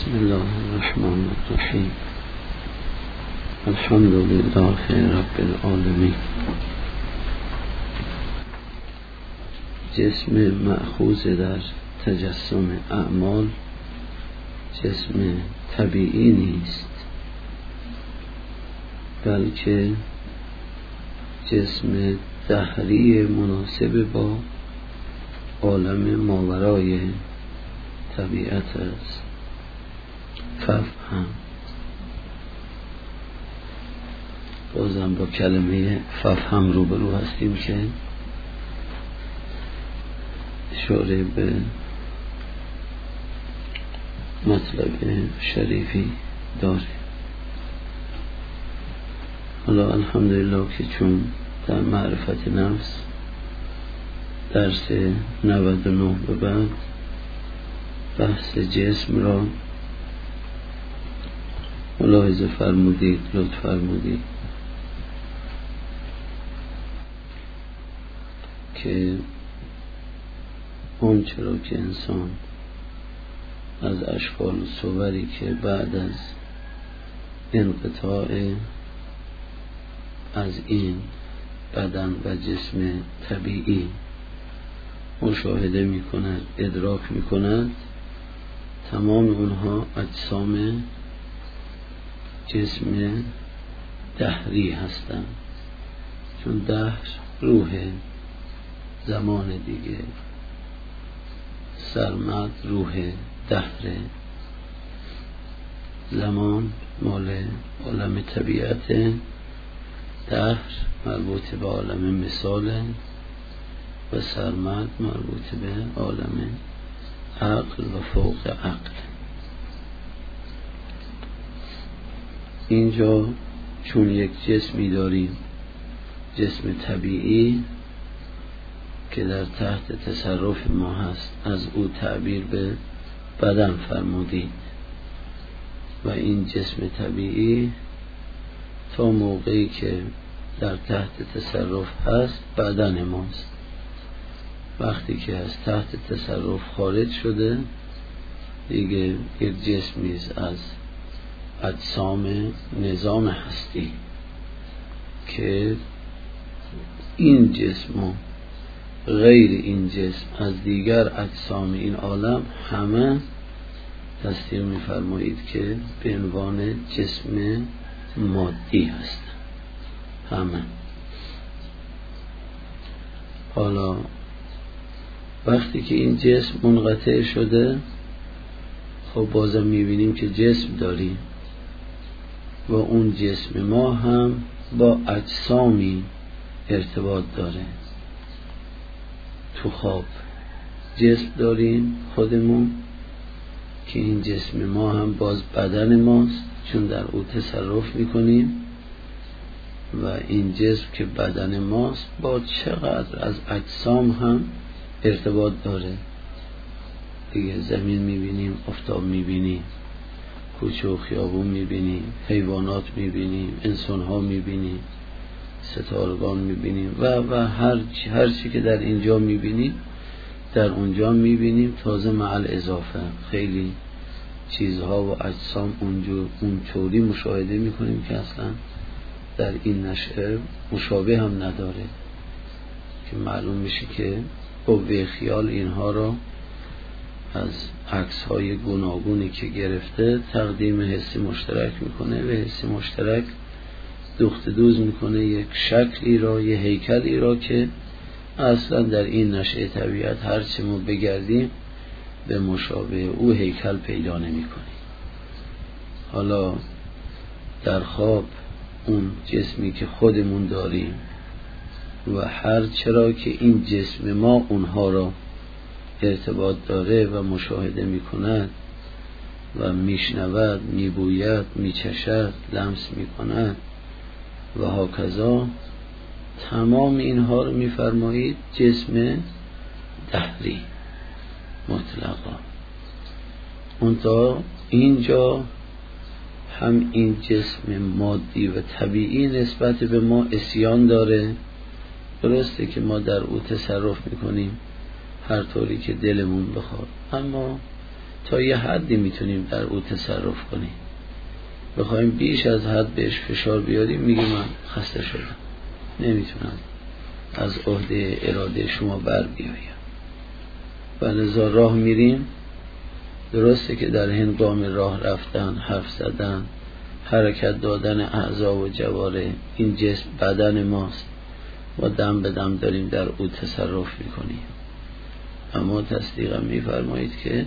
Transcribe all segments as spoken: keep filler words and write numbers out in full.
بسم الله الرحمن الرحیم. الحمد لله رب العالمین. جسم مأخوذ در تجسم اعمال جسم طبیعی نیست، بلکه جسم دهری مناسب با عالم ماورای طبیعت است. ففهم، بازم با کلمه ففهم روبرو هستیم که اشاره به مطلب شریفی داره. حالا الحمدلله که چون در معرفت نفس درس نود و نه به بعد بحث جسم را ملاحظه فرمودید، لطف فرمودید که اون چرا که انسان از اشکال و صوری که بعد از انقطاع از این بدن و جسم طبیعی مشاهده می کند، ادراک می کند، تمام اونها اجسام جسم دهری هستند، چون دهر روح زمان دیگه، سرمد روح دهره، زمان مال عالم طبیعت، دهر مربوط به عالم مثاله و سرمد مربوط به عالم عقل و فوق عقل. اینجا چون یک جسمی داریم، جسم طبیعی که در تحت تصرف ما هست، از او تعبیر به بدن فرمودید و این جسم طبیعی تا موقعی که در تحت تصرف هست بدن ماست. وقتی که از تحت تصرف خارج شده دیگه یک جسمی از اجسام نظام هستی که این جسم و غیر این جسم از دیگر اجسام این عالم همه تصدیق می‌فرمایید که به عنوان جسم مادی هستند همه. حالا وقتی که این جسم منقطع شده، خب بازم می‌بینیم که جسم داریم و اون جسم ما هم با اجسامی ارتباط داره. تو خواب جسم داریم خودمون که این جسم ما هم باز بدن ماست، چون در او تصرف میکنیم و این جسم که بدن ماست با چقدر از اجسام هم ارتباط داره دیگه. زمین میبینیم، آفتاب میبینیم، کوچه و خیابون میبینیم، حیوانات میبینیم، انسانها میبینیم، ستارگان میبینیم و و هر چی هر چی که در اینجا میبینیم در اونجا میبینیم. تازه مع الاضافه خیلی چیزها و اجسام اونجا اونطوری مشاهده میکنیم که اصلا در این نشأه مشابه هم نداره، که معلوم میشه که قوه خیال اینها را از عکس‌های گوناگونی که گرفته تقدیم حسی مشترک میکنه و حسی مشترک دوخت دوز میکنه یک شکلی را، یک هیکلی را که اصلا در این نشأه طبیعت هرچی ما بگردیم به مشابه او هیکل پیدا نمی‌کنیم. حالا در خواب اون جسمی که خودمون داریم و هر چرا که این جسم ما اونها را ارتباط داره و مشاهده می‌کند و میشنود، میبوید، میچشد، لمس می‌کند و هاکذا، تمام اینها رو میفرمایید جسم دهری مطلقا. اونتا اینجا هم این جسم مادی و طبیعی نسبت به ما عصیان داره. درسته که ما در او تصرف میکنیم هر طوری که دلمون بخواد، اما تا یه حدی میتونیم در او تصرف کنیم. بخوایم بیش از حد بهش فشار بیاریم میگه من خسته شدم، نمیتونم از عهده اراده شما بر بیایم. و لذا راه میریم. درسته که در هنگام راه رفتن، حرف زدن، حرکت دادن اعضا و جواره، این جسم بدن ماست و دم به دم داریم در او تصرف میکنیم. اما تصدیقا میفرمایید که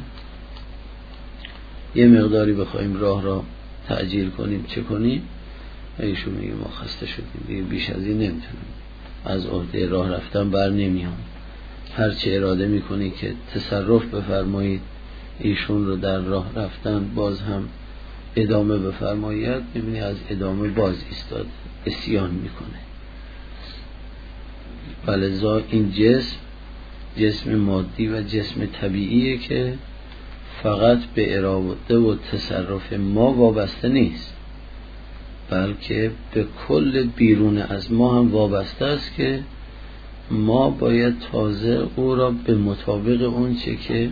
یه مقداری بخوایم راه را تعجیل کنیم چه کنیم؟ و ایشون میگه ما خسته شدیم دیگه، بیش از این نمیتونیم، از عهده راه رفتن بر نمیام. هرچه اراده میکنی که تصرف بفرمایید ایشون رو در راه رفتن، باز هم ادامه بفرمایید، میبینی از ادامه باز ایستاد، اسیان میکنه. ولذا این جسم جسم مادی و جسم طبیعیه که فقط به اراده و تصرف ما وابسته نیست، بلکه به کل بیرون از ما هم وابسته است که ما باید تازه او را به مطابق اون چه که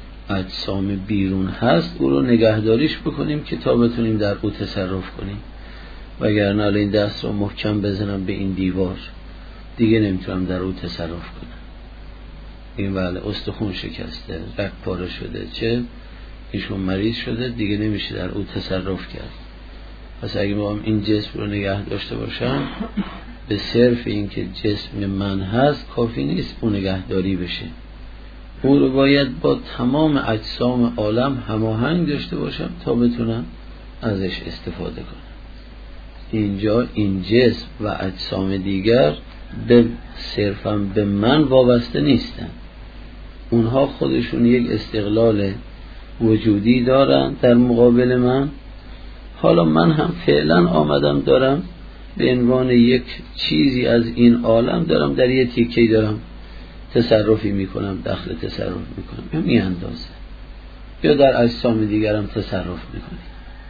اجسام بیرون هست او رو نگهداریش بکنیم که تا بتونیم در او تصرف کنیم. وگرنه الان این دست رو محکم بزنم به این دیوار دیگه نمیتونم در او تصرف کنم. این بله استخون شکسته، رگ پاره شده، چه ایشون مریض شده، دیگه نمیشه در او تصرف کرد. پس اگه ما این جسم رو نگه داشته باشم، به صرف این که جسم من هست کافی نیست اون نگهداری بشه، او رو باید با تمام اجسام عالم هماهنگ داشته باشم تا بتونم ازش استفاده کنم. اینجا این جسم و اجسام دیگر به صرفاً به من وابسته نیستن، اونها خودشون یک استقلال وجودی دارن در مقابل من. حالا من هم فعلا آمدم دارم به عنوان یک چیزی از این عالم دارم در یه تیکه‌ای دارم تصرفی میکنم، داخل تصرف میکنم، همین اندازه. یا در اجسام دیگرم تصرف میکنیم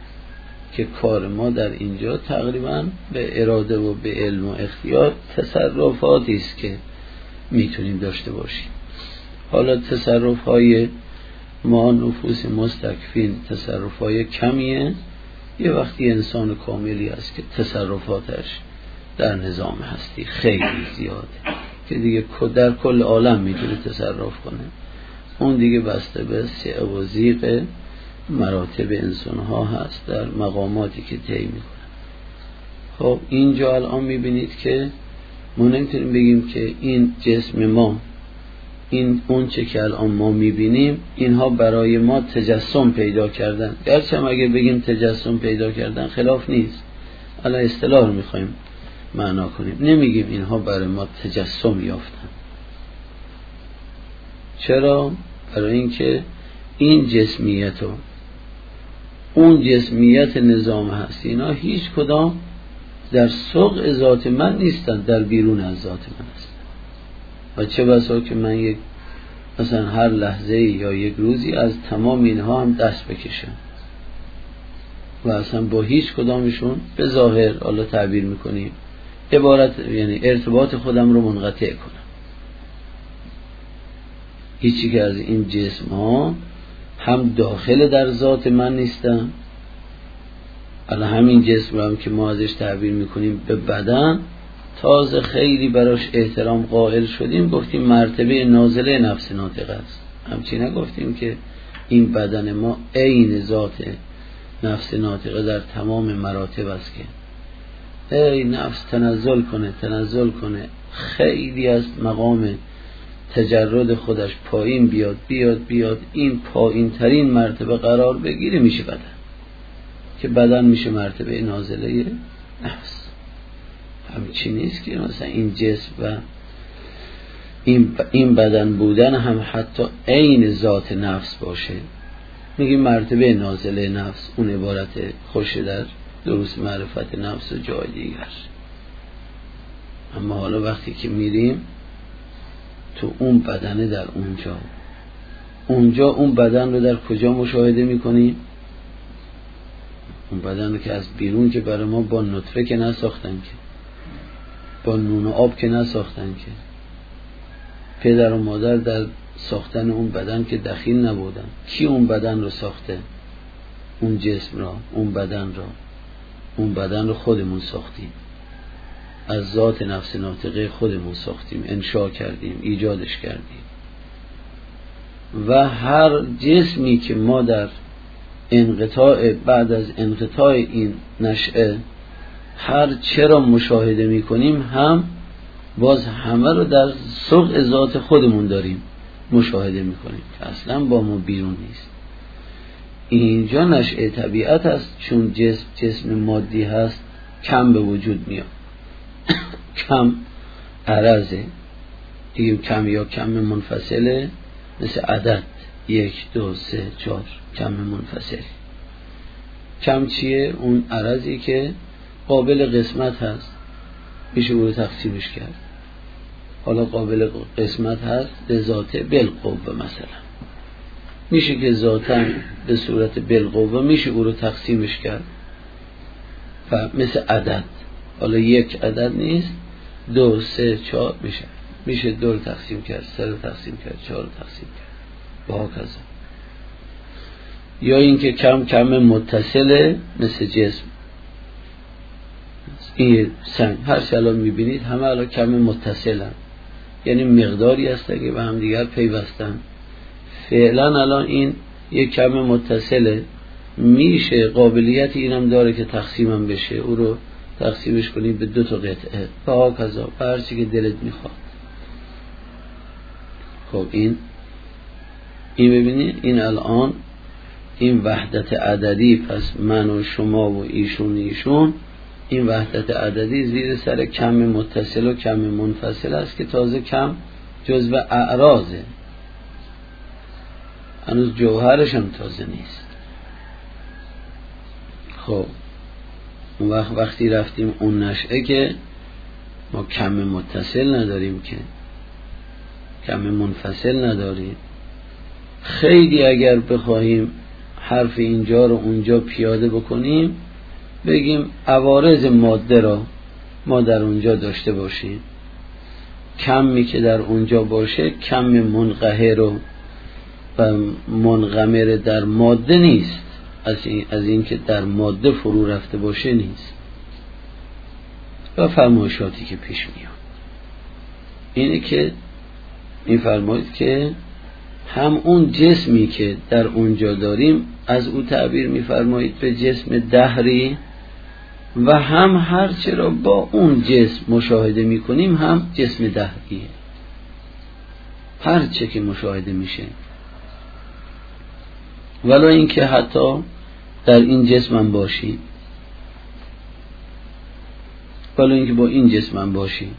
که کار ما در اینجا تقریبا به اراده و به علم و اختیار تصرفاتی است که میتونیم داشته باشیم. حالا تصرفهای ما نفوس مستکفین تصرفهای کمیه، یه وقتی انسان کاملی است که تصرفاتش در نظام هستی خیلی زیاده که دیگه در کل عالم میتونه تصرف کنه. اون دیگه بسته به سعه و ضیق مراتب انسان ها هست در مقاماتی که طی میکنه. خب اینجا الان میبینید که ما نمیتونیم بگیم که این جسم ما، این اون چه که الان ما میبینیم، اینها برای ما تجسم پیدا کردن. گرچه هم اگه بگیم تجسم پیدا کردن خلاف نیست، الان اصطلاح میخوایم معنا کنیم، نمیگیم اینها برای ما تجسم یافتن. چرا؟ برای اینکه این جسمیت و اون جسمیت نظام هستی اینا هیچ کدام در سوق ذات من نیستن، در بیرون از ذات من هستن. و چه بسا که من یک مثلا هر لحظه یا یک روزی از تمام اینها هم دست بکشم و اصلا با هیچ کدامشون به ظاهر حالا تعبیر میکنیم عبارت یعنی ارتباط خودم رو منقطع کنم. هیچی که از این جسم ها هم داخل در ذات من نیستن. الان همین جسم هم که ما ازش تعبیر میکنیم به بدن، تازه خیلی براش احترام قائل شدیم، گفتیم مرتبه نازله نفس ناطقه است. همچین نگفتیم که این بدن ما عین ذات نفس ناطقه در تمام مراتب است که ای نفس تنزل کنه تنزل کنه، خیلی از مقام تجرد خودش پایین بیاد بیاد بیاد این پایین ترین مرتبه قرار بگیره، میشه بدن، که بدن میشه مرتبه نازله نفس. همچین نیست که مثلا این جسم و این این بدن بودن هم حتی عین ذات نفس باشه. میگیم مرتبه نازله نفس، اون عبارت خوش در دروس معرفت نفس و جای دیگر. اما حالا وقتی که میریم تو اون بدنه در اونجا اونجا اون بدن رو در کجا مشاهده میکنیم؟ اون بدن رو که از بیرون که برای ما با نطفه که نساختن، که با نون و آب که نساختن، که پدر و مادر در ساختن اون بدن که دخیل نبودن. کی اون بدن رو ساخته؟ اون جسم را، اون بدن را. اون بدن رو خودمون ساختیم، از ذات نفس ناطقه خودمون ساختیم، انشا کردیم، ایجادش کردیم. و هر جسمی که ما در انقطاع بعد از انقطاع این نشأه هر چرا مشاهده میکنیم هم باز همه رو در صغر ذات خودمون داریم مشاهده میکنیم که اصلا با ما بیرون نیست. اینجا نشأه طبیعت است، چون جسم جسم مادی هست کم به وجود میاد. کم عرضه دیگه، کم یا کم منفصله، مثل عدد یک دو سه چهار، کم منفصل. کم چیه؟ اون عرضی که قابل قسمت هست، میشه او رو تقسیمش کرد. حالا قابل قسمت هست به ذات بالقوه، مثلا میشه که ذاتا به صورت بالقوه میشه او رو تقسیمش کرد. و مثل عدد، حالا یک عدد نیست، دو سه چهار میشه میشه دو رو تقسیم کرد، سه رو تقسیم کرد، چهار رو تقسیم کرد و هاکذا. یا اینکه کم کم متصله، مثل جسم. این سنگ هر چه الان میبینید همه الان کم متصلن، یعنی مقداری هست که به هم دیگر پیوستن. فعلا الان این یک کم متصله، میشه قابلیت اینم داره که تقسیمم بشه، او رو تقسیمش کنید به دو تا قطعه و هاکذا، هر چی که دلت میخواد. خب این این ببینید، این الان این وحدت عددی، پس من و شما و ایشون ایشون، این وحدت عددی زیر سر کم متصل و کم منفصل است که تازه کم جزو اعراضه، هنوز جوهرش هم تازه نیست. خب اون وقت وقتی رفتیم اون نشأه که ما کم متصل نداریم، که کم منفصل نداریم. خیلی اگر بخواهیم حرف اینجا رو اونجا پیاده بکنیم، بگیم عوارض ماده را ما در اونجا داشته باشیم، کمی که در اونجا باشه کم منقهر و منغمر در ماده نیست، از این, از این که در ماده فرو رفته باشه نیست. و فرمایشاتی که پیش میاد اینه که میفرمایید که هم اون جسمی که در اونجا داریم از او تعبیر میفرمایید به جسم دهری، و هم هر چه را با اون جسم مشاهده میکنیم هم جسم دهریه. هر چه که مشاهده میشه، ولو اینکه حتی در این جسمم باشی، ولو اینکه با این جسمم باشی،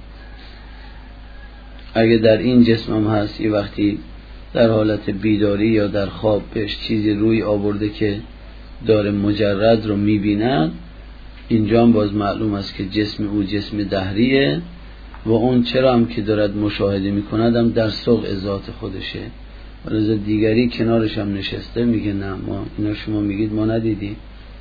اگه در این جسمم هست یه وقتی در حالت بیداری یا در خواب بهش چیزی روی آورده که داره مجرد رو میبیند، اینجا هم باز معلوم است که جسم او جسم دهریه و اون چرا هم که دارد مشاهده میکند هم در سوق ذات خودشه. ولذا دیگری کنارش هم نشسته میگه نه ما اینا شما میگید ما ندیدیم.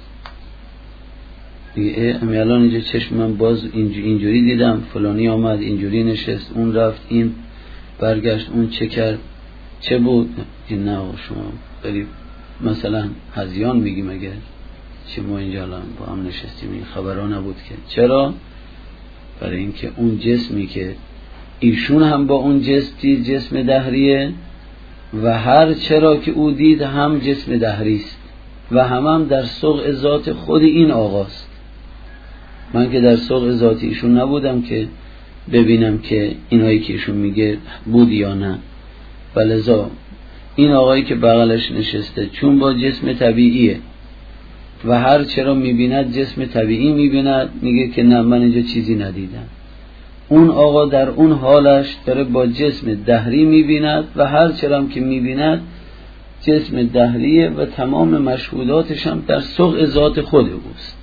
میگه امی الان اینجا چشم من باز اینجوری دیدم، فلانی آمد اینجوری نشست، اون رفت این برگشت، اون چه کرد، چه بود؟ این نه شما برید مثلا هذیان میگیم اگر چه ما اینجا الان با هم نشستیم این خبرها نبود که. چرا؟ برای اینکه اون جسمی که ایشون هم با اون جسم دید جسم دهریه و هر چرا که او دید هم جسم دهریست و هم هم در سوق ذات خود این آقاست. من که در سوق ذات ایشون نبودم که ببینم که اینایی که ایشون میگه بود یا نه، ولذا این آقایی که بغلش نشسته چون با جسم طبیعیه و هر چرا میبیند جسم طبیعی میبیند، میگه که نه من اینجا چیزی ندیدم. اون آقا در اون حالش داره با جسم دهری میبیند و هر چرا هم که میبیند جسم دهریه و تمام مشهوداتش هم در سوق ذات خود اوست.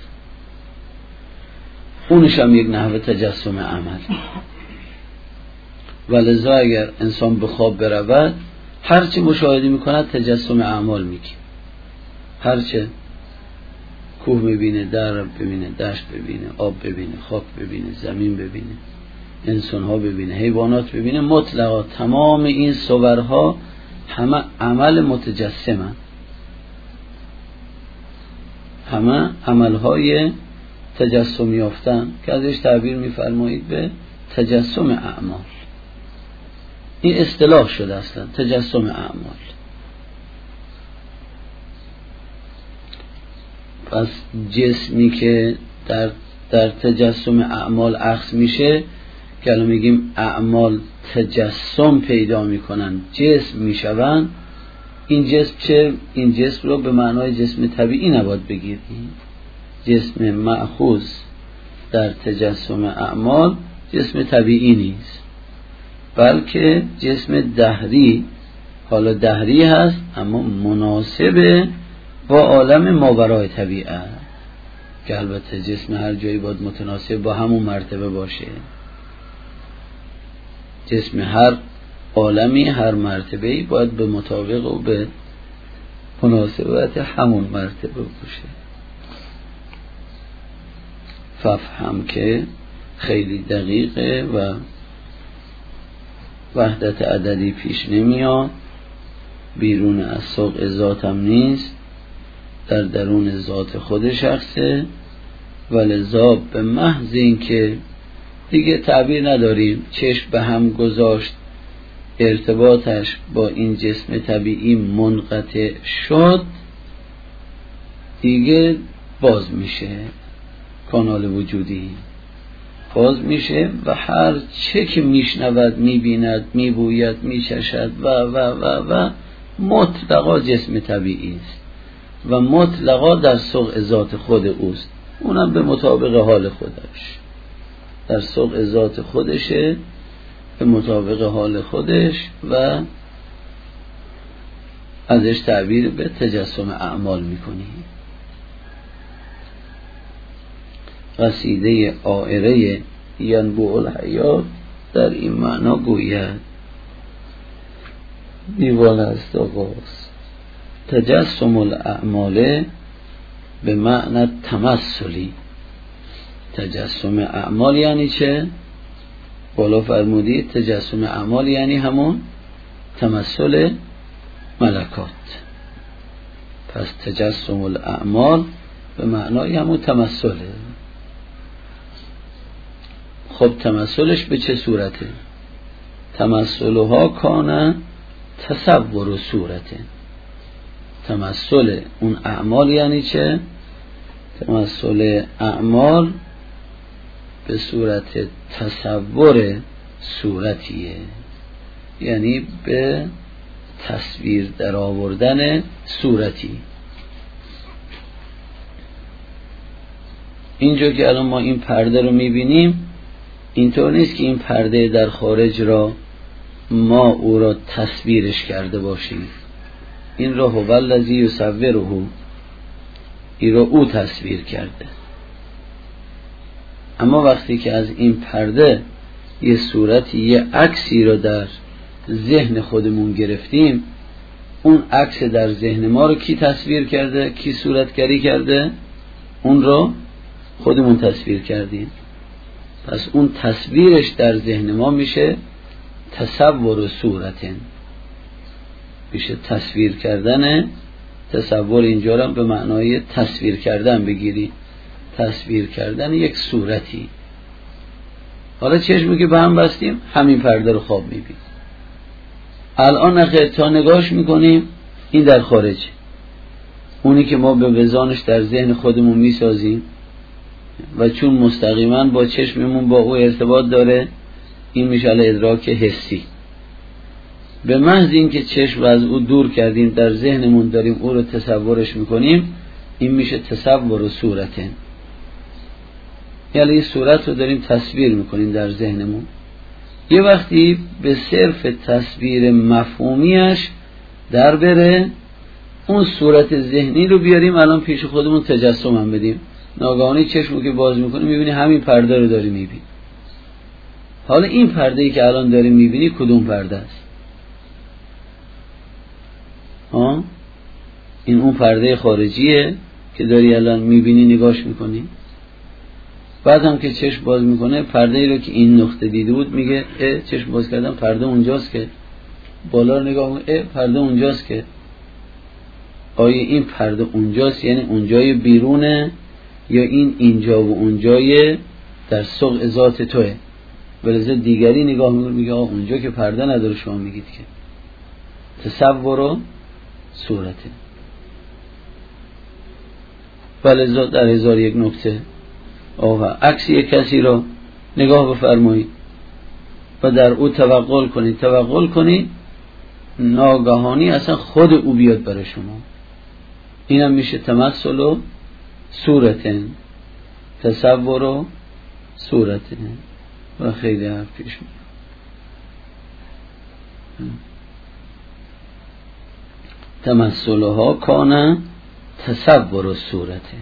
اونش هم یک نحوه تجسم عمل. ولذا اگر انسان به خواب برود هرچی مشاهده میکند تجسم اعمال میگه. هرچه کوه ببینه، در ببینه، دشت ببینه، آب ببینه، خاک ببینه، زمین ببینه، انسان ها ببینه، حیوانات ببینه، مطلقا تمام این صورها همه عمل متجسمن، همه عملهای تجسم یافتن که ازش تعبیر میفرمایید به تجسم اعمال. این اصطلاح شده اصلا تجسم اعمال. پس جسمی که در در تجسم اعمال اخذ میشه که الان میگیم اعمال تجسم پیدا میکنن، جسم میشون، این جسم چه؟ این جسم رو به معنای جسم طبیعی نباید بگیریم. جسم مأخوذ در تجسم اعمال جسم طبیعی نیست، بلکه جسم دهری، حالا دهری هست اما مناسب با عالم ماورای طبیعت، که البته جسم هر جایی باید متناسب با همون مرتبه باشه. جسم هر عالمی، هر مرتبه‌ای باید به مطابق و به مناسبت همون مرتبه باشه. ففهم که خیلی دقیقه و وحدت عددی پیش نمیاد، بیرون از سوق ذات هم نیست، در درون ذات خود شخصه، ولذا به محض این که دیگه تعبیر نداریم، چشم به هم گذاشت، ارتباطش با این جسم طبیعی منقطع شد، دیگه باز میشه، کانال وجودی باز میشه و هر چه که میشنود، میبیند، میبوید، میچشد و و و و مطلقا جسم طبیعی است و مطلقا در سوق ذات خود اوست، اونم به مطابق حال خودش، در سوق ذات خودشه، به مطابق حال خودش و ازش تعبیر به تجسم اعمال میکنی. قصیده عائره ینبوع الحیات در این معنا گوید، دیوان است آغاز تجسم الاعمال به معنی تمثلی. تجسم اعمال یعنی چه؟ بالا فرمودید تجسم اعمال یعنی همون تمثل ملکات. پس تجسم الاعمال به معنای همون تمثله. خب تمثلش به چه صورته؟ تمثلها کانه تصور و صورته. تمثل اون اعمال یعنی چه؟ تمثل اعمال به صورت تصور صورتیه، یعنی به تصویر در آوردن صورتی. اینجا که الان ما این پرده رو میبینیم، اینطور نیست که این پرده در خارج را ما او را تصویرش کرده باشیم. این را هو الذی یصوره، این را او تصویر کرده. اما وقتی که از این پرده یه صورتی، یه عکسی را در ذهن خودمون گرفتیم، اون عکس در ذهن ما رو کی تصویر کرده؟ کی صورتگری کرده؟ اون رو خودمون تصویر کردیم. پس اون تصویرش در ذهن ما میشه تصور و صورتن، میشه تصویر کردن. تصور اینجا رو به معنای تصویر کردن بگیری، تصویر کردن یک صورتی. حالا چشمی که به هم بستیم همین پرده رو خواب میبینیم. الان نخیر تا نگاش میکنیم این در خارج، اونی که ما به وزانش در ذهن خودمون میسازیم و چون مستقیما با چشممون با او ارتباط داره، این میشه ادراک حسی. به محض این که چشم از او دور کردیم، در ذهنمون داریم او رو تصورش میکنیم، این میشه تصور و صورته. یعنی این صورت رو داریم تصویر میکنیم در ذهنمون. یه وقتی به صرف تصویر مفهومیش در بره، اون صورت ذهنی رو بیاریم الان پیش خودمون تجسم هم بدیم، ناگهانی چشمو که باز میکنیم میبینی همین پرده رو داری میبینی. حالا این پرده‌ای که الان داری میبینی کدوم پرده است؟ ها؟ این اون پرده خارجیه که داری الان میبینی، نگاش میکنی. بعد هم که چشم باز میکنه پرده ای رو که این نقطه دیده بود میگه اه چشم باز کردم پرده اونجاست که، بالا رو نگاه میکنه اه پرده اونجاست که. آیا این پرده اونجاست یعنی اونجای بیرونه یا این اینجا و اونجای در سوق ذات توه؟ ولذا دیگری نگاه میکنه میگه آه اونجا که پرده نداره شما میگید که. تصور و صورته. ولذا در هزار یک نکته آقا عکس یک کسی رو نگاه بفرمایید و در او توقل کنید توقل کنید ناگهانی اصلا خود او بیاد برای شما. اینم میشه تمثل و صورتن، تصور و صورتن و خیلی حرف پیش میاد. تمثلها کانه تصور و صورته.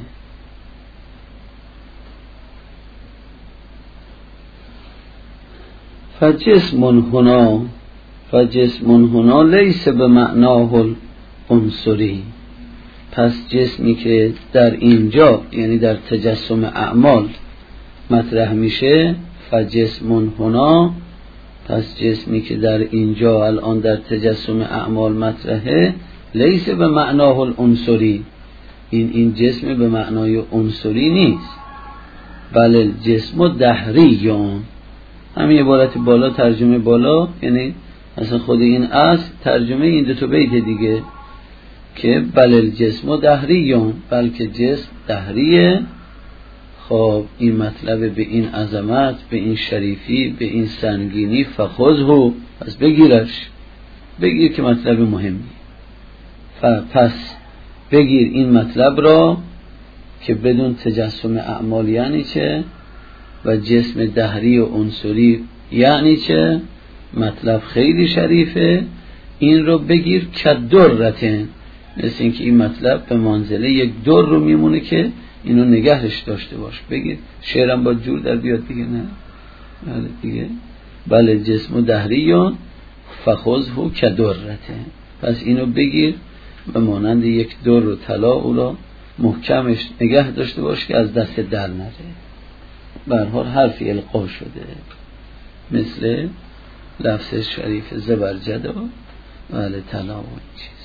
فجسم هنا فجسم هنا لیس به معناه العنصری. پس جسمی که در اینجا یعنی در تجسم اعمال مطرح میشه، فجسم هنا، پس جسمی که در اینجا الان در تجسم اعمال مطرحه، لیس به معناه العنصری، این این جسم به معنای عنصری نیست، بله الجسم دهریون. همین عبارت بالا ترجمه بالا یعنی اصلا خود این اصل ترجمه این دو تا بیت دیگه که بله الجسم دهریون، بلکه جسم دهریه. خب این مطلب به این عظمت، به این شریفی، به این سنگینی فخذه، پس بگیرش، بگیر که مطلب مهمی. پس بگیر این مطلب را که بدون تجسم اعمال یعنی چه و جسم دهری و عنصری یعنی چه. مطلب خیلی شریفه، این رو بگیر که دررتن، مثل اینکه این مطلب به منزله یک در رو میمونه که اینو نگهش داشته باش. بگیر شعرم با جور در بیاد دیگه، نه بله دیگه، بله جسم دهریون فخذه که دررتن، پس اینو بگیر به مانند یک در رو طلا او را محکمش نگه داشته باش که از دست در نره. به هر حال حرفی القا شده مثل لفظ شریف زبرجد و بله طلا و این چیز.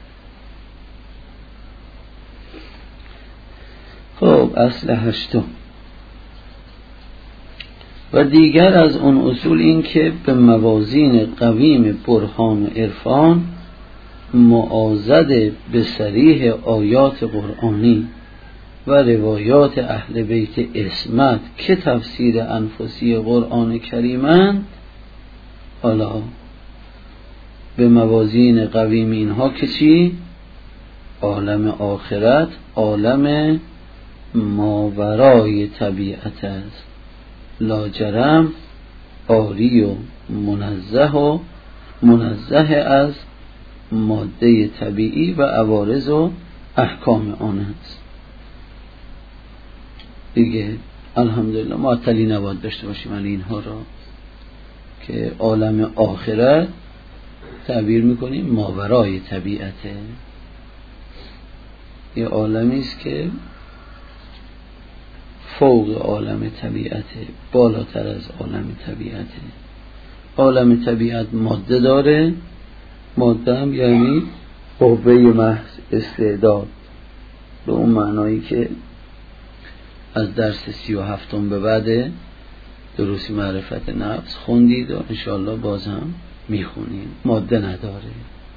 خب اصل هشتم و دیگر از اون اصول این که به موازین قویم برهان و عرفان معاضد به صریح آیات قرآنی و روایات اهل بیت عصمت که تفسیر انفسی قرآن کریمند، حالا به موازین قویم اینها که چی؟ عالم آخرت، عالم ماورای طبیعت است، لاجرم عاری و منزه و منزه از ماده طبیعی و عوارض و احکام آن است. دیگه الحمدلله معطلی نباید داشته باشیم علی اینها را که عالم آخرت تعبیر میکنیم ماورای طبیعته، یه عالمی است که فوق عالم طبیعته، بالاتر از عالم طبیعته. عالم طبیعت ماده داره، ماده هم یعنی قوه محض، استعداد، به اون معنایی که از درس سی و هفتم به بعد دروس معرفت نفس خوندید و انشاءالله باز هم میخونیم. ماده نداره،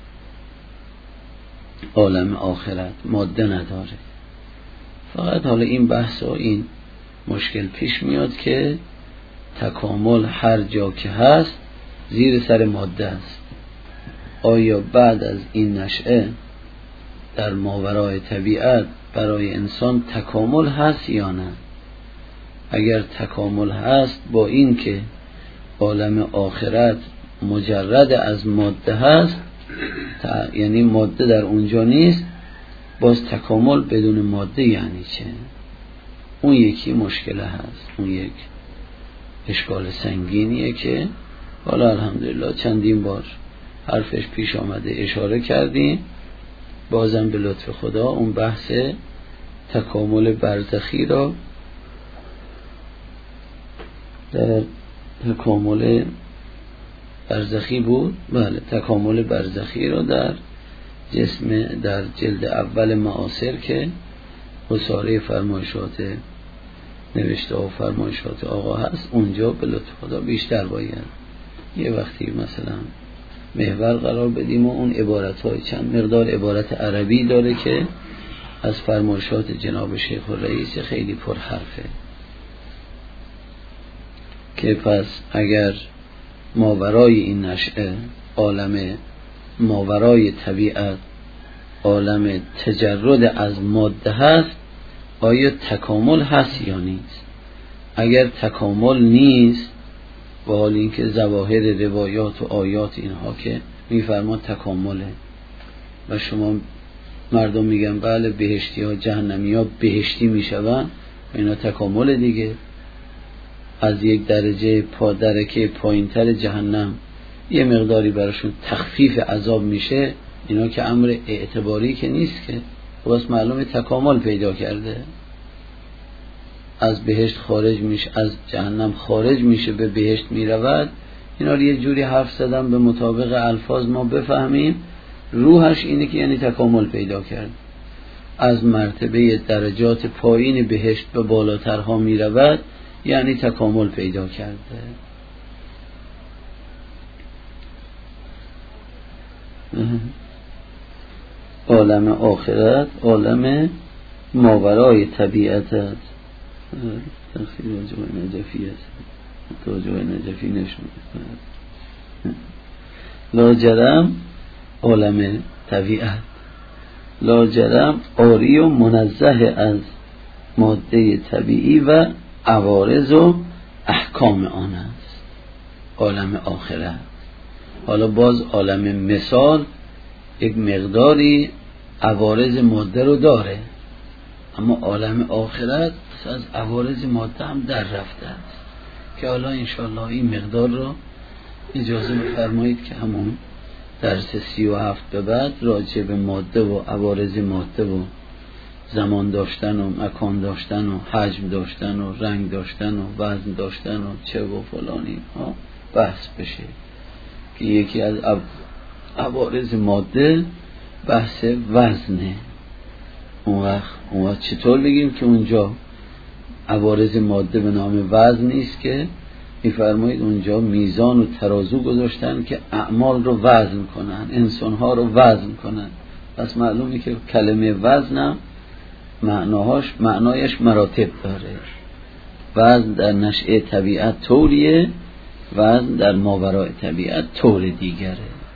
عالم آخرت ماده نداره. فقط حالا این بحث و این مشکل پیش میاد که تکامل هر جا که هست زیر سر ماده است. آیا بعد از این نشأه در ماورای طبیعت برای انسان تکامل هست یا نه؟ اگر تکامل هست با این که عالم آخرت مجرد از ماده هست، یعنی ماده در اونجا نیست، باز تکامل بدون ماده یعنی چه؟ اون یکی مشکل هست، اون یک اشکال سنگینیه که حالا الحمدلله چندین بار حرفش پیش آمده، اشاره کردیم. بازم به لطف خدا اون بحث تکامل برزخی را در تکامل برزخی بود. بله، تکامل برزخی رو در جسم در جلد اول معاصر که حصاره فرمایشات نوشته و فرمایشات آقا هست، اونجا به لطف خدا بیشتر باید یه وقتی مثلا محور قرار بدیم و اون عبارت های چند مقدار عبارت عربی داره که از فرمایشات جناب شیخ الرئیس خیلی پرحرفه، که پس اگر ماورای این نشأه عالم ماورای طبیعت عالم تجرد از ماده هست، آیا تکامل هست یا نیست؟ اگر تکامل نیست، با حال اینکه ظواهر روایات و آیات اینها که میفرما تکامله و شما مردم میگن بله بهشتی ها جهنمی ها بهشتی میشون، اینا تکامل دیگه. از یک درجه پا درکه پایین تر جهنم یه مقداری براشون تخفیف عذاب میشه، اینا که امر اعتباری که نیست که، بس معلومه تکامل پیدا کرده. از بهشت خارج میشه، از جهنم خارج میشه به بهشت میرود. اینا رو یه جوری حرف زدم به مطابق الفاظ ما بفهمیم، روحش اینه که یعنی تکامل پیدا کرد. از مرتبه درجات پایین بهشت به بالاترها میرود، یعنی تکامل پیدا کرده. عالم آخرت عالم ماورای طبیعت است. تخصیل راجع نجفی است، راجع نجفی نشون لاجرم عالم طبیعت لاجرم آری و منزه از ماده طبیعی و عوارض و احکام آن است عالم آخرت. حالا باز عالم مثال یک مقداری عوارض ماده رو داره، اما عالم آخرت از عوارض ماده هم در رفته است که حالا انشاءالله این مقدار رو اجازه بفرمایید که همون درس سی و هفت به بعد راجع به ماده و عوارض ماده و زمان داشتن و مکان داشتن و حجم داشتن و رنگ داشتن و وزن داشتن و چه و فلانی ها بحث بشه، که یکی از عوارض ماده بحث وزنه. اون وقت اون وقت چطور بگیم که اونجا عوارض ماده به نام وزن نیست، که میفرمایید اونجا میزان و ترازو گذاشتن که اعمال رو وزن کنن، انسانها رو وزن کنن. پس معلومه که کلمه وزنم معناهاش معنایش مراتب داره. وزن در نشأه طبیعت طوریه، وزن در ماورای طبیعت طور دیگره.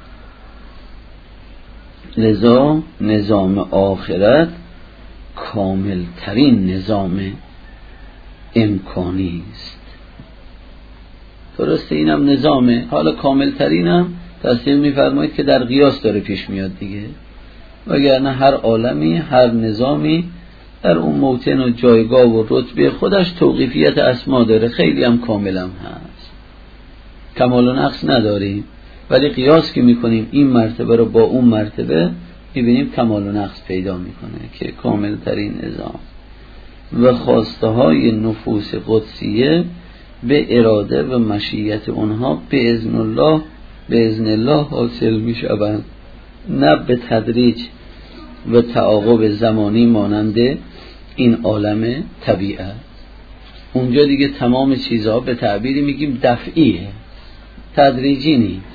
لذا نظام آخرت کامل ترین نظام امکانی است. درسته اینم نظامه، حالا کامل ترینم تصدیق میفرمایید که در قیاس داره پیش میاد دیگه، وگرنه هر عالمی هر نظامی در اون موطن و جایگاه و رتبه خودش توقیفیت اسما داره، خیلی هم کاملم هست، کمال و نقص نداریم، ولی قیاس که میکنیم این مرتبه رو با اون مرتبه میبینیم کمال و نقص پیدا میکنه که کامل ترین نظام. و خواسته های نفوس قدسیه به اراده و مشیت اونها به اذن الله به اذن الله حاصل میشوند، نه به تدریج و تعاقب زمانی مانند این عالم طبیعت. اونجا دیگه تمام چیزها به تعبیری میگیم دفعیه، تدریجی نیست.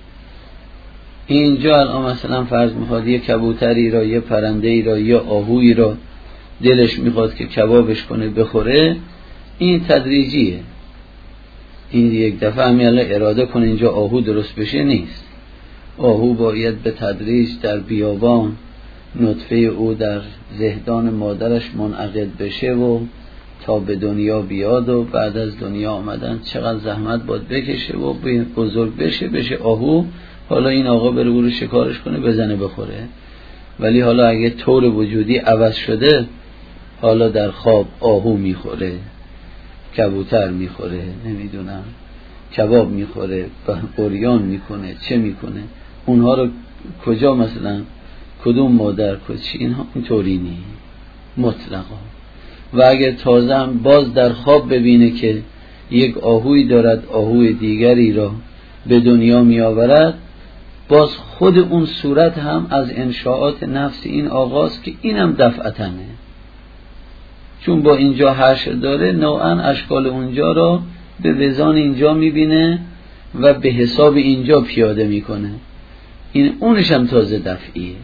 اینجا الان مثلا فرض میخواد یه کبوتری را، یه پرنده‌ای را، یه آهویی را دلش میخواد که کبابش کنه بخوره، این تدریجیه. این یک دفعه همیالا اراده کنه اینجا آهو درست بشه نیست. آهو باید به تدریج در بیابان نطفه او در زهدان مادرش منعقد بشه و تا به دنیا بیاد و بعد از دنیا آمدن چقدر زحمت باید بکشه و بزرگ بشه بشه آهو. حالا این آقا بره او رو شکارش کنه بزنه بخوره. ولی حالا اگه طور وجودی عوض شده، حالا در خواب آهو میخوره، کبوتر میخوره، نمیدونم کباب میخوره، بریان میکنه، چه میکنه، اونها رو کجا مثلا کدوم مادر کچی، اینها اینطوری نیست مطلقا. و اگر تازه هم باز در خواب ببینه که یک آهوی دارد آهوی دیگری را به دنیا می آورد، باز خود اون صورت هم از انشاءات نفس این آغاز که اینم دفعتنه، چون با اینجا حشر داره نوعا اشکال اونجا را به وزان اینجا می بینه و به حساب اینجا پیاده می کنه. این اونش هم تازه دفعیه.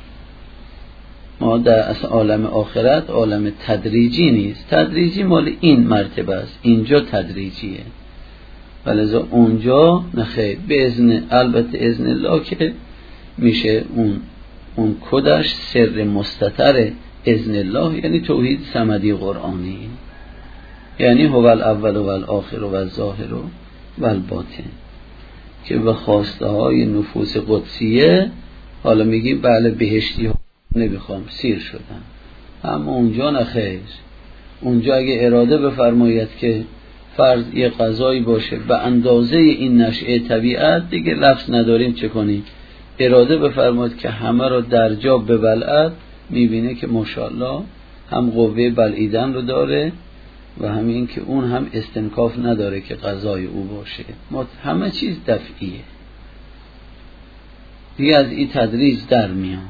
ما در اصل عالم آخرت عالم تدریجی نیست، تدریجی مال این مرتبه است، اینجا تدریجیه، ولذا اونجا نخیر به اذن، البته اذن الله که میشه اون اون کدش سر مستتر اذن الله، یعنی توحید صمدی قرآنی، یعنی هو الاول و الاخر و الظاهر و الباطن، که به خواسته های نفوس قدسیه حالا میگیم بله بهشتی ها نمیخوام سیر شدن، اما اونجا نخیر. اونجا اگه اراده بفرماید که فرض یه قضایی باشه به اندازه این نشأه طبیعت، دیگه لفظ نداریم چه کنیم، اراده بفرماید که همه رو در جا ببلعد، میبینه که ماشاءالله هم قوه بلعیدن رو داره و همین که اون هم استنکاف نداره که قضای او باشه. همه چیز دفعیه دیگه، از این تدریج در میان.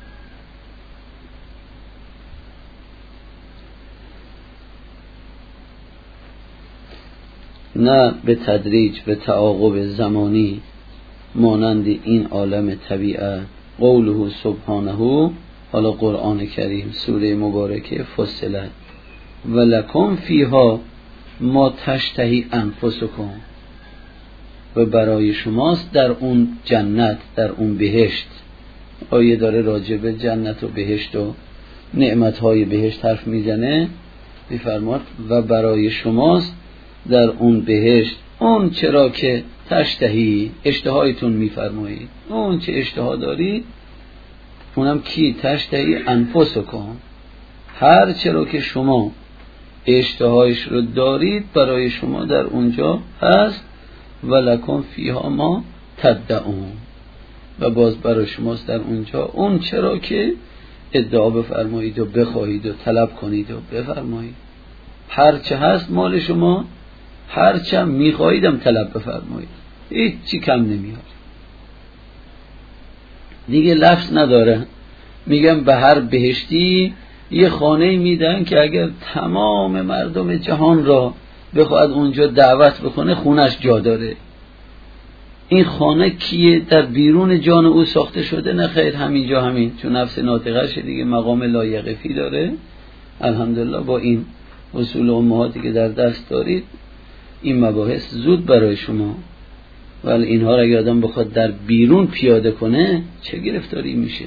نه به تدریج به تعاقب زمانی مانند این عالم طبیعت. قوله سبحانه، حالا قرآن کریم سوره مبارکه فصلت، ولکم فیها ما تشتهی انفسکم، و برای شماست در اون جنت، در اون بهشت. آیه داره راجع به جنت و بهشت و نعمتهای بهشت حرف میزنه، میفرماد و برای شماست در اون بهشت اون چرا که تشتهی، اشتهایتون میفرمایید، اون چه اشتها دارید اونم کی؟ تشتهی انفسکم، هر چرا که شما اشتهایش رو دارید برای شما در اونجا هست. ولکم فیها ما تدعون، و باز برای شماست در اونجا اون چرا که ادعا بفرمایید و بخواهید و طلب کنید و بفرمایید. هر چه هست مال شما، هر چه میخواهیدم طلب بفرمایید، هیچ چی کم نمیاد. دیگه لفظ نداره، میگم به هر بهشتی یه خانه میدن که اگر تمام مردم جهان را بخواد اونجا دعوت بکنه خونش جا داره. این خانه کیه؟ در بیرون جان او ساخته شده؟ نه خیر، همینجا همین، چون نفس ناطقش دیگه مقام لایقفی داره. الحمدلله با این اصول امهاتی که در دست دارید این مباحث زود برای شما، ولی اینها را اگه آدم بخواد در بیرون پیاده کنه چه گرفتاری میشه.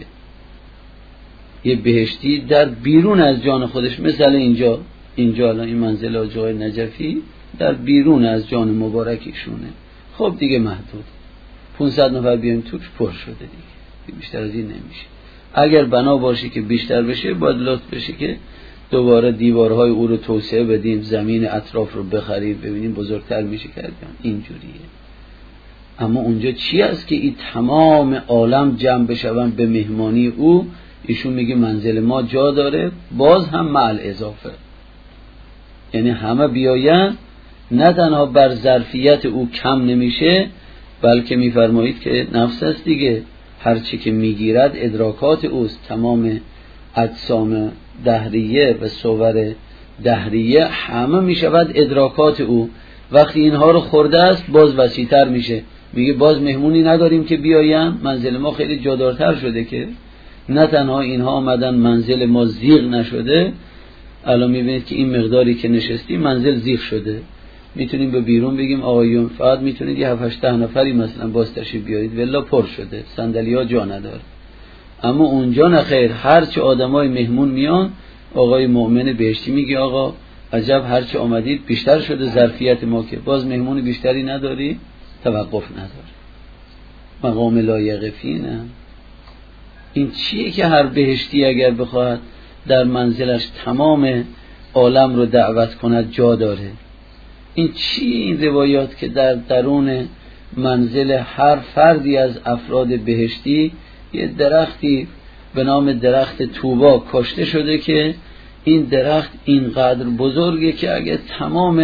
یه بهشتی در بیرون از جان خودش، مثل اینجا اینجا الان این منزل آجای نجفی در بیرون از جان مبارکیشونه، خب دیگه محدود، پانصد نفر بیایم توش پر شده دیگه، بیشتر از این نمیشه. اگر بنا باشه که بیشتر بشه باید لطف بشه که دوباره دیوارهای او رو توسعه بدیم، زمین اطراف رو بخریم، ببینیم بزرگتر میشه کردیم، اینجوریه. اما اونجا چی است که این تمام عالم جمع بشون به مهمانی او؟ ایشون میگه منزل ما جا داره، باز هم مع الاضافه، یعنی همه بیاین، نه تنها بر ظرفیت او کم نمیشه، بلکه میفرمایید که نفس است دیگه، هرچی که میگیرد ادراکات اوست، تمام اجسام دهریه و صور دهریه همه میشود ادراکات او. وقتی اینها رو خورده است باز وسیع‌تر میشه، میگه باز مهمونی نداریم که بیاین، منزل ما خیلی جادارتر شده، که نه تنها اینها آمدن منزل ما زیغ نشده، الان میبینید که این مقداری که نشستی منزل زیغ شده، میتونیم به بیرون بگیم آقایون فقط میتونید یه هفت هشت نفری مثلا باز تشریف بیارید، ولی پر شده، صندلی‌ها جا نداره. اما اونجا نخیر، هرچه آدمای مهمون میان، آقای مؤمن بهشتی میگه آقا عجب هرچه آمدید بیشتر شده ظرفیت ما، که باز مهمون بیشتری نداری، توقف نداره، مقام لایقفی. نه این چیه که هر بهشتی اگر بخواد در منزلش تمام عالم رو دعوت کند جا داره؟ این چی این روایات که در درون منزل هر فردی از افراد بهشتی یه درختی به نام درخت طوبا کاشته شده، که این درخت اینقدر بزرگه که اگه تمام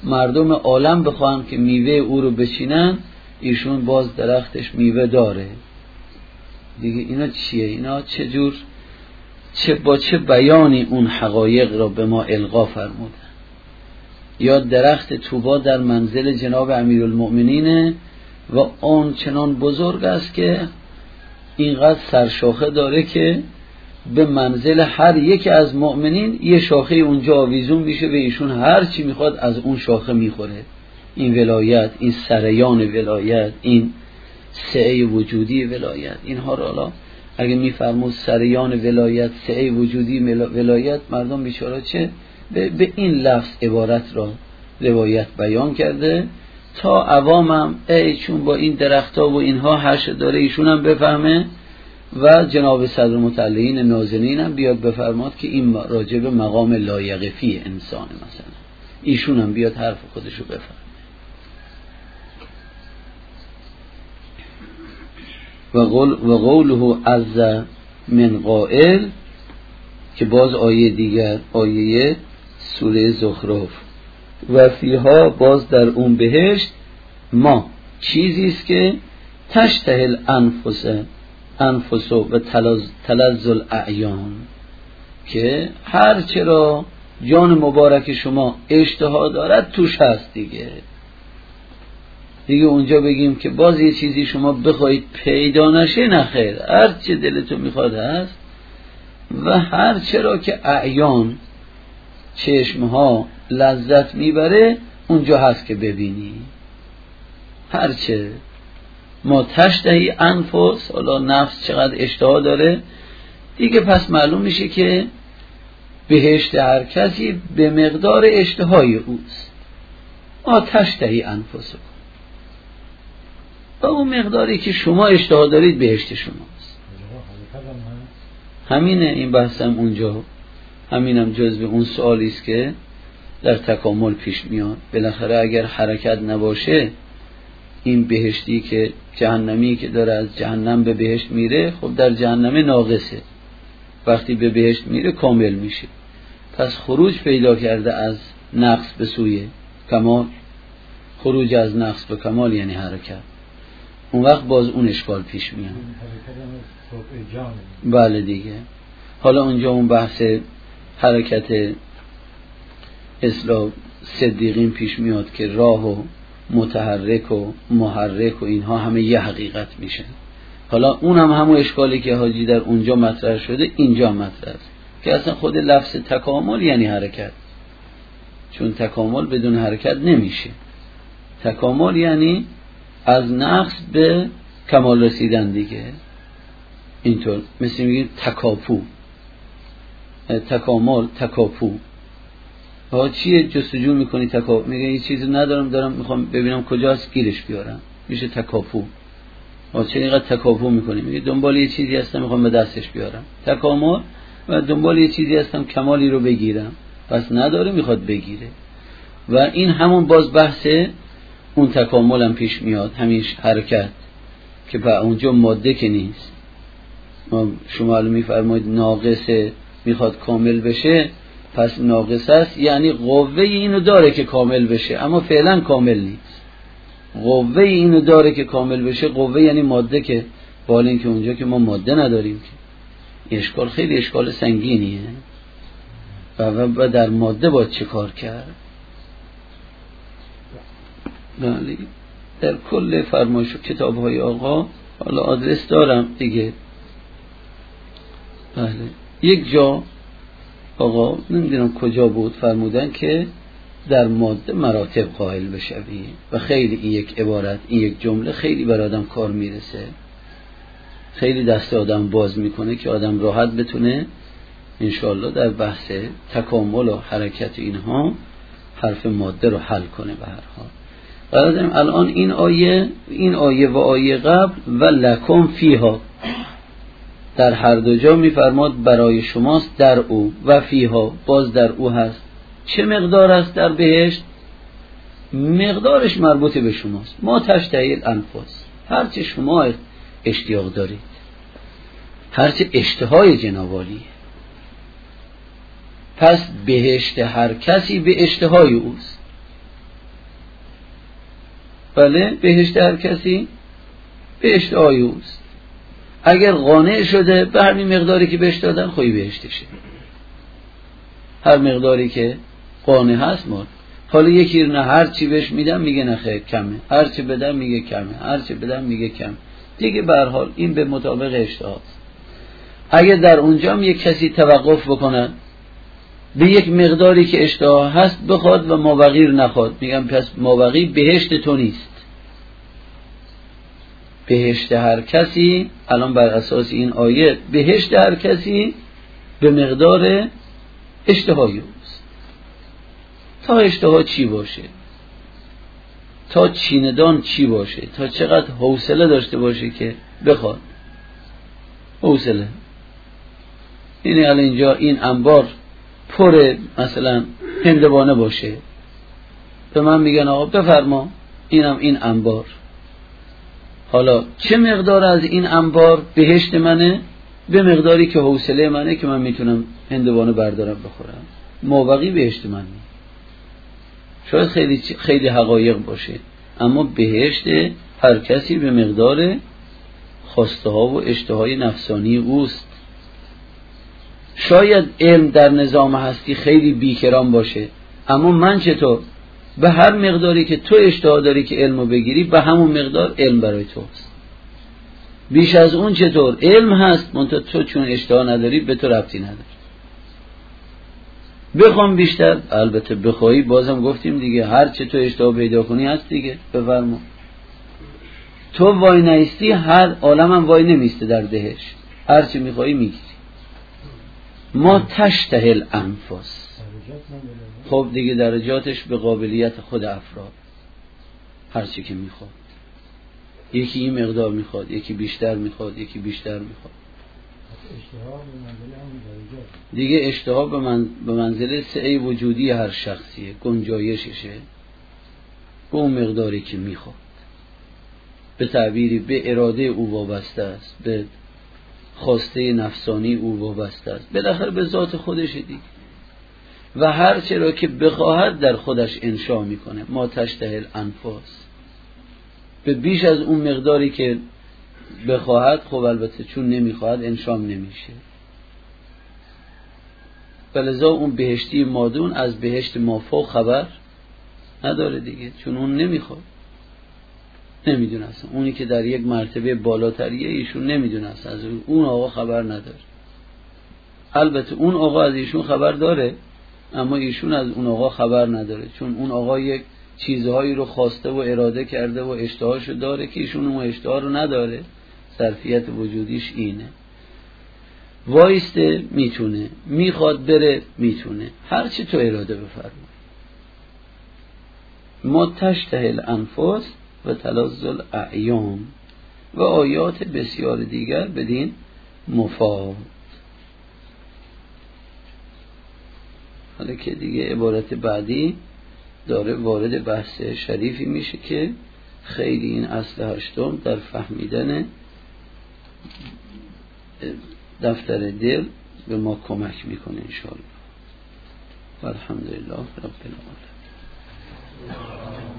مردم عالم بخوان که میوه او رو بچینن، ایشون باز درختش میوه داره دیگه. اینا چیه؟ اینا چه جور چه با چه بیانی اون حقایق را به ما القا فرمودن؟ یا درخت طوبا در منزل جناب امیرالمؤمنینه و اون چنان بزرگ است که اینقدر سرشاخه داره که به منزل هر یک از مؤمنین یه شاخه اونجا آویزون میشه و ایشون هر چی میخواد از اون شاخه میخوره. این ولایت، این سریان ولایت، این سعه وجودی ولایت، اینها رو حالا اگه میفرمود سریان ولایت، سعه وجودی ولایت، مردم بیچاره چه به, به این لفظ عبارت را روایت بیان کرده تا عوامم ای چون با این درختها و اینها حش داره ایشون هم بفهمه و جناب صدر مطلعین نازنین هم بیاد بفرماد که این راجع به مقام لایق فی انسان، مثلا ایشون هم بیاد حرف خودشو بفرمه. و قول و قوله عز من قائل، که باز آیه دیگر، آیه سوره زخرف، و فیها، باز در اون بهشت، ما چیزی است که تشتهل انفس انفس و تلذ الاعیان، که هر چرا جان مبارک شما اشتها دارد توش هست دیگه. دیگه اونجا بگیم که باز یه چیزی شما بخواید پیدا نشه، نخیر، هر چه دلتون میخواد هست و هر چرا که اعیان چشمها لذت میبره اونجا هست که ببینی. هر چه ما تشتهی انفس، حالا نفس چقدر اشتها داره دیگه، پس معلوم میشه که بهشت هر کسی به مقدار اشتهای اوست. ما تشتهی انفس، با اون مقداری که شما اشتها دارید بهشت شماست. همینه این بحثم اونجا، همینم جزو اون سوالی است که در تکامل پیش میاد. بالاخره اگر حرکت نباشه، این بهشتی که جهنمی که داره از جهنم به بهشت میره، خب در جهنم ناقصه، وقتی به بهشت میره کامل میشه. پس خروج پیدا کرده از نقص به سوی کمال. خروج از نقص به کمال یعنی حرکت. اون وقت باز اون اشکال پیش میاد. بله دیگه. حالا اونجا اون بحث حرکت اصلاح صدیقین پیش میاد که راه و متحرک و محرک و اینها همه یه حقیقت میشن. حالا اون هم همون اشکالی که حاجی در اونجا مطرح شده اینجا مطرح است، که اصلا خود لفظ تکامل یعنی حرکت، چون تکامل بدون حرکت نمیشه. تکامل یعنی از نقص به کمال رسیدن دیگه. اینطور مثل میگیم تکاپو، تکامل، تکاپو. ها چیه جستجو میکنی؟ تکاپو. میگه این چیزی ندارم، دارم میخوام ببینم کجاست گیرش بیارم، میشه تکاپو. ها چه اینقدر تکاپو میکنی؟ میگه دنبال یه چیزی هستم میخوام به دستش بیارم. تکامل. و دنبال یه چیزی هستم کمالی رو بگیرم، پس نداره میخواد بگیره. و این همون باز بحث اون تکامل هم پیش میاد، همیش حرکت، که با اونجا ماده که نیست. شما الان میفرمایید ناقصه میخواد کامل بشه، پس ناقص است یعنی قوه اینو داره که کامل بشه، اما فعلا کامل نیست. قوه اینو داره که کامل بشه، قوه یعنی ماده، که بالا این که اونجا که ما ماده نداریم که اشکال خیلی اشکال سنگینیه. و, و در ماده باید چه کار کرد؟ بله در کل فرمایش و کتاب های آقا، حالا آدرس دارم دیگه. بله یک جا آقا نمیدونم کجا بود فرمودن که در ماده مراتب قائل بشوی، و خیلی این یک عبارت، این یک جمله خیلی بر آدم کار میرسه، خیلی دست آدم باز میکنه که آدم راحت بتونه انشاءالله در بحث تکامل و حرکت اینها حرف ماده رو حل کنه. به هر حال برادرم الان این آیه این آیه و آیه قبل و لکم فیها، در هر دو جا میفرماد برای شماست در او، و فیها باز در او هست. چه مقدار است در بهشت؟ مقدارش مربوط به شماست. ما تشتهی الانفس، هرچه شما اشتیاق دارید، هرچه اشتهای جنابالیه. پس بهشت هر کسی به اشتهای اوست. بله بهشت هر کسی بهشت آیوست. اگر قانع شده به همین مقداری که بهش دادن خوی بهشتشه، هر مقداری که قانع هست. ما حالا یکی نه هر چی بهش میدم میگه نه خیر کمه، هر چی بدم میگه کمه، هر چی بدم میگه کم دیگه. به هر حال این به مطابق اشتهاست. اگر در اونجا هم یک کسی توقف بکنه به یک مقداری که اشتها هست بخواد و مابقی نخواد، میگم پس مابقی بهشت تو نیست. بهشت هر کسی الان بر اساس این آیه بهشت هر کسی به مقدار اشتهایی است. تا اشتها چی باشه، تا چیندان چی باشه، تا چقدر حوصله داشته باشه که بخواد. حوصله یعنی الان اینجا این انبار پر مثلا هندوانه باشه، به من میگن آقا بفرما اینم این انبار. حالا چه مقدار از این انبار بهشت منه؟ به مقداری که حوصله منه که من میتونم هندوانه بردارم بخورم. مابقی بهشت من نیست. شاید خیلی خیلی حقایق باشه، اما بهشت هر کسی به مقدار خواسته ها و اشتهای نفسانی اوست. شاید علم در نظام هستی خیلی بیکران باشه، اما من چطور؟ به هر مقداری که تو اشتها داری که علمو بگیری به همون مقدار علم برای توست. بیش از اون چطور؟ علم هست منتها تو چون اشتها نداری به تو ربطی نداری. بخوام بیشتر، البته بخوایی بازم گفتیم دیگه هر چه تو اشتها پیدا کنی هست دیگه. بفرما تو وای نیستی هر عالم هم وای نمیسته در دهش، هر چی میخوایی میگیری. ما تشتهی الانفس. خب دیگه درجاتش به قابلیت خود افراد، هر چی که میخواد. یکی این مقدار میخواد، یکی بیشتر میخواد، یکی بیشتر میخواد. دیگه اشتها به من به منزله سعی وجودی هر شخصیه، گنجایششه به اون مقداری که میخواد. به تعبیری به اراده او وابسته است، به خواسته نفسانی او وابسته است، بالاخره به ذات خودش دیگه. و هر چرا که بخواهد در خودش انشا میکنه. ما تشتهی الانفس، به بیش از اون مقداری که بخواهد، خب البته چون نمیخواهد انشام نمیشه. ولذا اون بهشتی مادون از بهشت مافوق خبر نداره دیگه، چون اون نمیخواد، نمیدونه اصلا. اونی که در یک مرتبه بالاتریه ایشون نمیدونه اصلا، از اون آقا خبر نداره. البته اون آقا از ایشون خبر داره، اما ایشون از اون آقا خبر نداره، چون اون آقا یک چیزهایی رو خواسته و اراده کرده و اشتهاشو داره که ایشون اون اشتها رو نداره. ظرفیت وجودیش اینه. وایسته میتونه، میخواد بره میتونه، هر چی تو اراده بفرما. ما تشتهی الانفس و تلذ الاعیان و آیات بسیار دیگر بدین مفاد. حالا که دیگه عبارت بعدی داره وارد بحث شریفی میشه که خیلی این اصل هشتم در فهمیدن دفتر دل به ما کمک میکنه انشاءالله. والحمدلله رب العالمین.